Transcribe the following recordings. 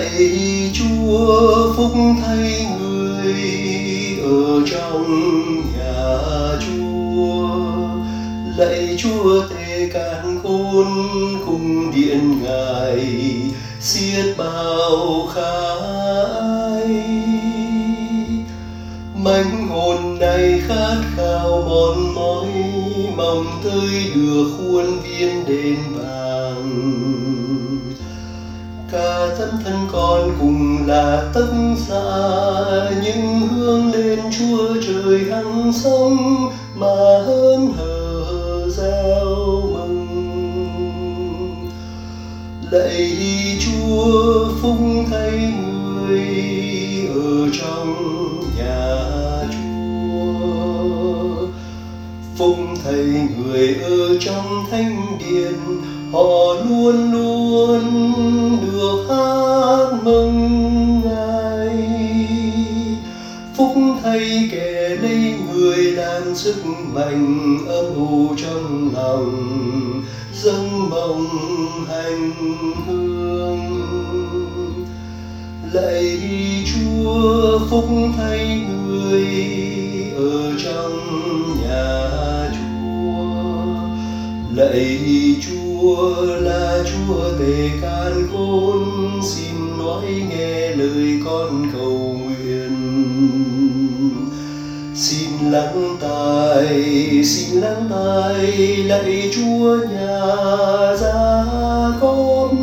Lạy Chúa phúc thay người ở trong nhà Chúa. Lạy Chúa Tề Càn Khôn cung điện Ngài xiết bao khái. Mánh hồn này khát khao mòn mỏi, mong tới được khuôn viên đền vàng. Cả dân thân con cùng là tất cả những hướng lên Chúa trời hằng sống mà hớn hở reo mừng. Lạy Chúa phúc thay người ở trong nhà Chúa. Phúc thay người ở trong thánh điện, họ luôn luôn được hát mừng Ngài. Phúc thay kẻ lấy người làm sức mạnh ấp ủ trong lòng, dâng mong hành hương. Lạy Chúa phúc thay người ở trong nhà Chúa. Lạy Chúa là Chúa Tề Càn Khôn, xin nói nghe lời con cầu nguyện. Xin lắng tai, lạy Chúa nhà Gia-cốp.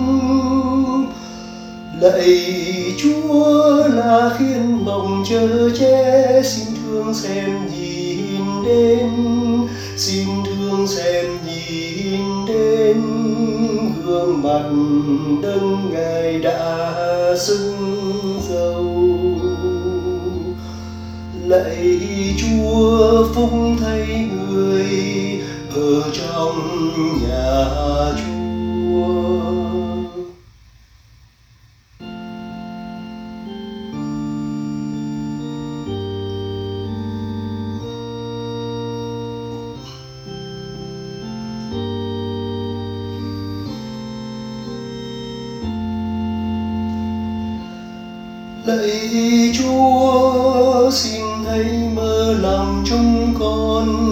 Lạy Chúa là khiến mộng chở che, xin thương xem nhìn đến, xin thương xem nhìn đến gương mặt đấng Ngài đã xưng dầu. Lạy Chúa phúc thay người ở trong nhà Chúa. Lạy Chúa xin hãy mở lòng chúng con,